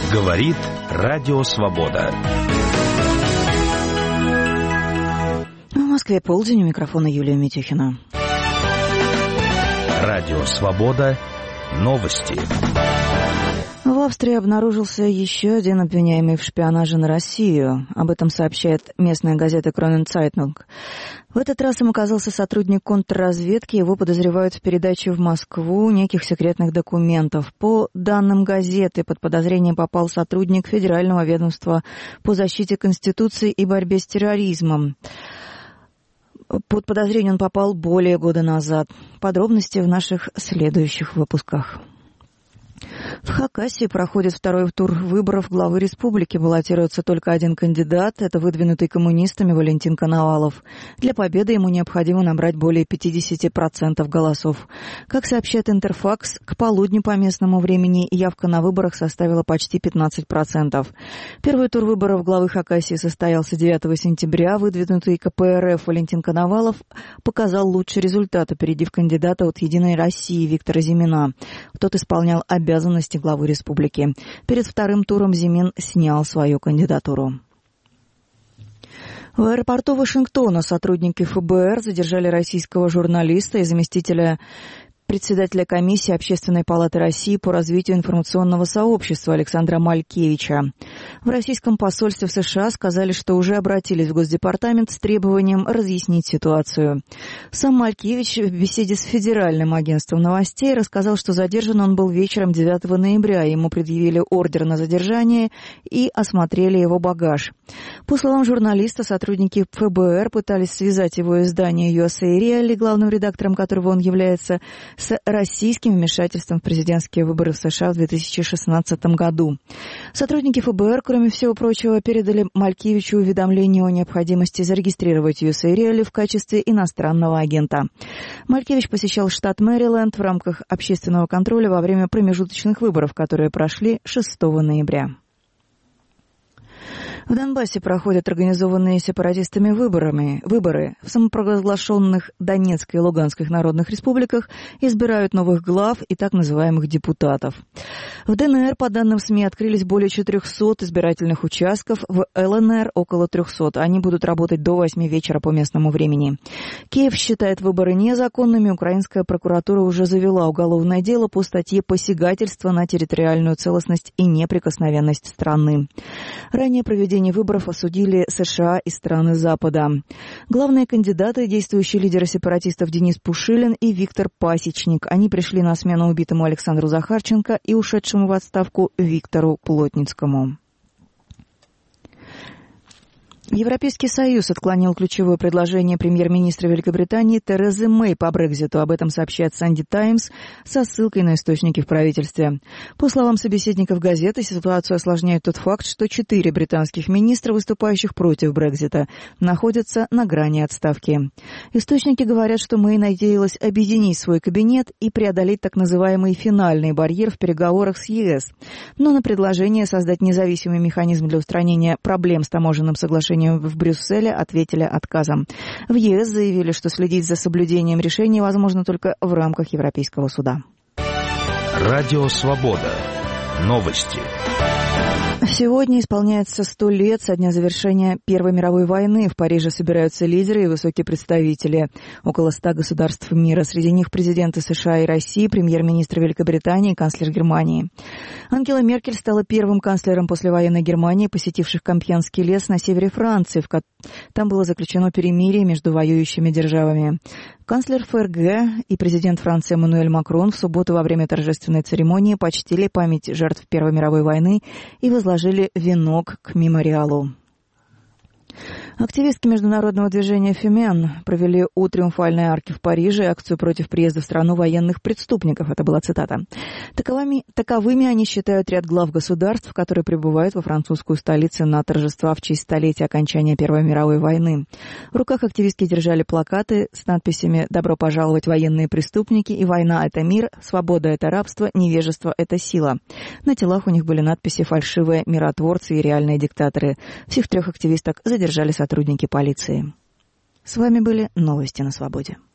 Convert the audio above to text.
Говорит Радио Свобода. В Москве полдень, у микрофона Юлия Митюхина. Радио Свобода. Новости. В Австрии обнаружился еще один обвиняемый в шпионаже на Россию. Об этом сообщает местная газета «Кронен Цайтнунг». В этот раз им оказался сотрудник контрразведки. Его подозревают в передаче в Москву неких секретных документов. По данным газеты, под подозрение попал сотрудник Федерального ведомства по защите Конституции и борьбе с терроризмом. Под подозрение он попал более года назад. Подробности в наших следующих выпусках. В Хакасии проходит второй тур выборов главы республики. Баллотируется только один кандидат. Это выдвинутый коммунистами Валентин Коновалов. Для победы ему необходимо набрать более 50% голосов. Как сообщает Интерфакс, к полудню по местному времени явка на выборах составила почти 15%. Первый тур выборов главы Хакасии состоялся 9 сентября. Выдвинутый КПРФ Валентин Коновалов показал лучший результат, опередив кандидата от «Единой России» Виктора Зимина. Тот исполнял обязанности главы республики. Перед вторым туром Зимин снял свою кандидатуру. В аэропорту Вашингтона сотрудники ФБР задержали российского журналиста и заместителя председателя комиссии Общественной палаты России по развитию информационного сообщества Александра Малькевича. В российском посольстве в США сказали, что уже обратились в Госдепартамент с требованием разъяснить ситуацию. Сам Малькевич в беседе с Федеральным агентством новостей рассказал, что задержан он был вечером 9 ноября. Ему предъявили ордер на задержание и осмотрели его багаж. По словам журналиста, сотрудники ФБР пытались связать его издание USA Real, главным редактором которого он является, с российским вмешательством в президентские выборы в США в 2016 году. Сотрудники ФБР, кроме всего прочего, передали Малькевичу уведомление о необходимости зарегистрировать USA Real в качестве иностранного агента. Малькевич посещал штат Мэриленд в рамках общественного контроля во время промежуточных выборов, которые прошли 6 ноября. В Донбассе проходят организованные сепаратистами выборы. В самопровозглашенных Донецкой и Луганской народных республиках избирают новых глав и так называемых депутатов. В ДНР, по данным СМИ, открылись более 400 избирательных участков, в ЛНР около 300. Они будут работать до 8 вечера по местному времени. Киев считает выборы незаконными. Украинская прокуратура уже завела уголовное дело по статье «Посягательство на территориальную целостность и неприкосновенность страны». Ранее проведение выборов осудили США и страны Запада. Главные кандидаты – действующие лидеры сепаратистов Денис Пушилин и Виктор Пасечник. Они пришли на смену убитому Александру Захарченко и ушедшему в отставку Виктору Плотницкому. Европейский Союз отклонил ключевое предложение премьер-министра Великобритании Терезы Мэй по Брекситу. Об этом сообщает Санди Таймс со ссылкой на источники в правительстве. По словам собеседников газеты, ситуацию осложняет тот факт, что 4 британских министра, выступающих против Брексита, находятся на грани отставки. Источники говорят, что Мэй надеялась объединить свой кабинет и преодолеть так называемый финальный барьер в переговорах с ЕС. Но на предложение создать независимый механизм для устранения проблем с таможенным соглашением в Брюсселе ответили отказом. В ЕС заявили, что следить за соблюдением решений возможно только в рамках Европейского суда. Радио Свобода. Новости. Сегодня исполняется 100 лет со дня завершения Первой мировой войны. В Париже собираются лидеры и высокие представители. Около 100 государств мира. Среди них президенты США и России, премьер-министр Великобритании и канцлер Германии. Ангела Меркель стала первым канцлером послевоенной Германии, посетивших Компьенский лес на севере Франции. Там было заключено перемирие между воюющими державами. Канцлер ФРГ и президент Франции Эммануэль Макрон в субботу во время торжественной церемонии почтили память жертв Первой мировой войны и возложили венок к мемориалу. Активистки международного движения «Фемен» провели у Триумфальной арки в Париже акцию против приезда в страну военных преступников. Это была цитата. Таковыми они считают ряд глав государств, которые прибывают во французскую столицу на торжества в честь столетия окончания Первой мировой войны. В руках активистки держали плакаты с надписями «Добро пожаловать, военные преступники» и «Война – это мир», «Свобода – это рабство», «Невежество – это сила». На телах у них были надписи «Фальшивые миротворцы» и «Реальные диктаторы». Всех 3 активисток задержали сотрудники полиции. С вами были новости на Свободе.